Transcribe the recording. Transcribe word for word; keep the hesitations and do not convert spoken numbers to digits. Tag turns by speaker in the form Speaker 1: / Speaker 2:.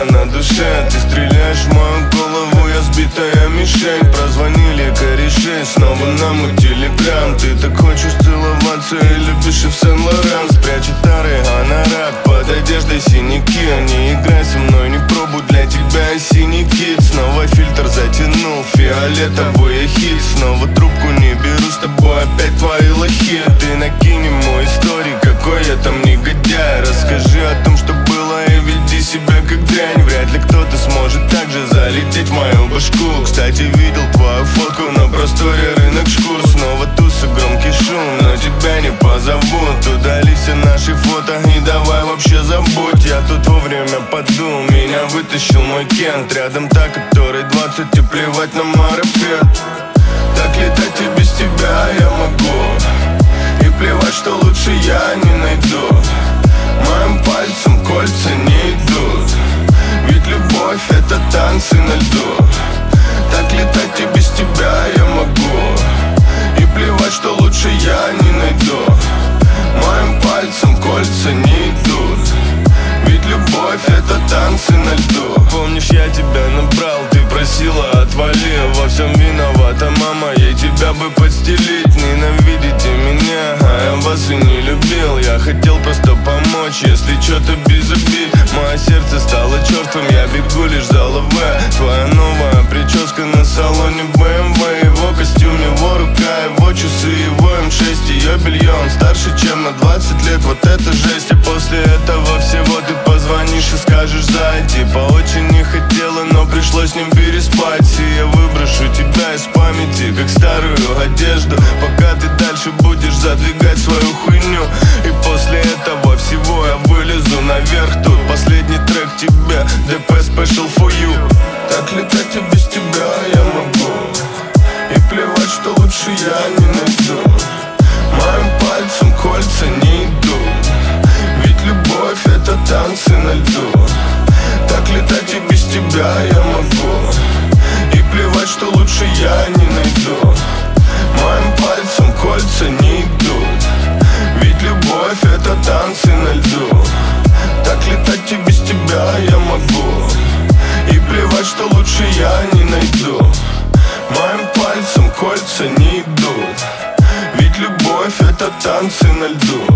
Speaker 1: на душе. Ты стреляешь в мою голову, я сбитая мишень. Прозвонили корешей, снова нам у телеграм. Ты так хочешь целоваться и любишь и в Сен-Лоран. Спрячет старый гонорар под одеждой синяки. Не играй со мной, не пробуй, для тебя и синий кит. Снова фильтр затянул, фиолетовый хит. Снова трубку не беру, с тобой опять твои лохи. Ты накинь ему истории, какой я там негодяй. Расскажи о том, что было, и веди себя как дрянь. Вряд ли кто-то сможет так же залететь в мою башку. Кстати, видел твою фотку на просторе рынок шкур. Снова туса, громкий шум, но тебя не позовут. Удали все наши фото и давай вообще забудь. Я тут вовремя подумал, меня вытащил мой Кент. Рядом та, которой двадцать, и плевать на марафет. Так летать и без тебя я могу, и плевать, что лучше я не найду. Моим пальцем кольца не идут, ведь любовь — это танцы на льду. Так летать и без тебя я могу, и плевать, что лучше я не найду. Моим пальцем кольца не идут, ведь любовь — это танцы на льду. Помнишь, я тебя набрал, ты просила отвали. Во всем виновата мама, ей тебя бы подстелить. Ненавидите меня, а я вас и не любил. Я хотел просто помочь, если что-то без обид. Мое сердце стало чертовым, я бегу лишь за лаве. Твоя новая прическа на салоне бэ эм вэ. Его костюм, его рука, его часы, его эм шесть. Ее белье, он старше, чем на двадцать лет. Вот это жесть, и после этого всего ты позвонишь и скажешь зай. Типа очень не хотела, но пришлось с ним переспать. И я выброшу тебя из памяти, как старую одежду, пока ты дальше будешь задвигать свою хуйню. И после этого всего я вылезу наверх. Тут последний трек тебе, дэ пэ Special for you. Так летать и без тебя я могу, и плевать, что лучше я не найду. Моим пальцем кольца не идут, ведь любовь — это танцы на льду. Так летать и без тебя я могу, и плевать, что лучше я не найду. Моим пальцем кольца не идут, ведь любовь — это танцы на льду. Так летать и без тебя я могу, и плевать, что лучше я не найду. Моим пальцем кольца не идут, ведь любовь — это танцы на льду.